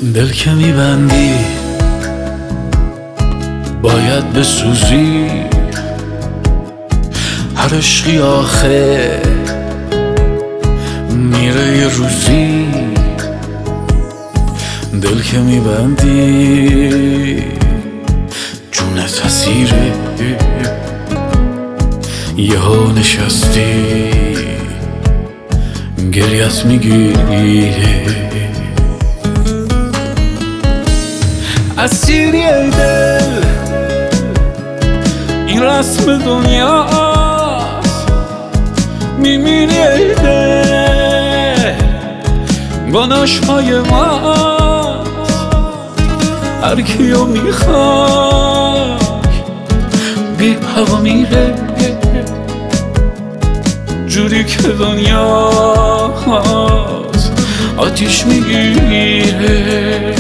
دل که میبندی باید بسوزی، هر عشقی آخه میره یه روزی. دل که میبندی جونت اسیره، یه ها نشستی گریت میگیره. اسیری ای دل این رسم دنیاست، میمیری ای دل با نشهای ماست. هر کیو میخوای بی هوا میره، جوری که دنیاست آتیش میگیره.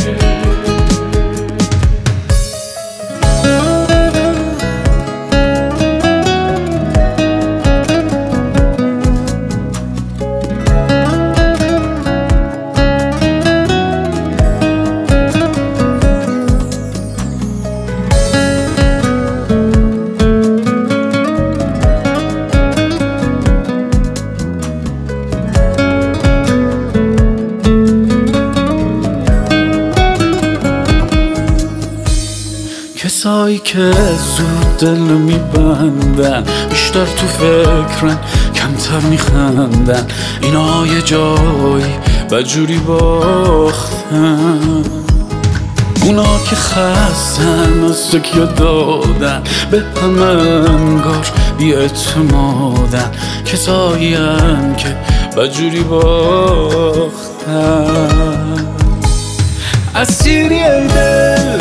کسایی که زود دل میبندن بیشتر تو فکرن، کمتر میخندن. اینا یه جایی بدجوری باختن. اونا که خستن از تکیه دادن به همه انگار بی اعتمادن. کسایی هن که بدجوری باختن. اسیری ای دل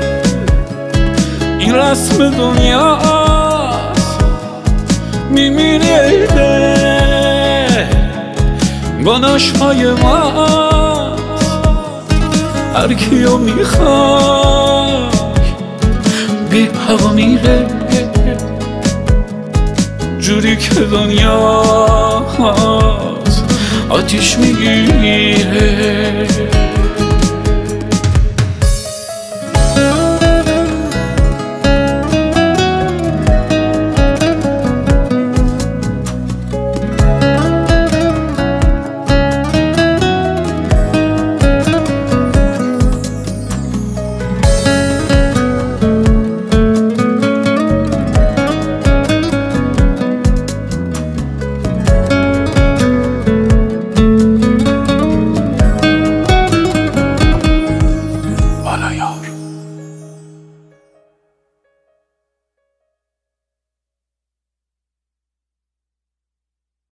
این رسم دنیاست، میمیری ای دل با نشهای ماست. هر کیو میخوای بی هوا میره، جوری که دنیاست آتیش میگیره.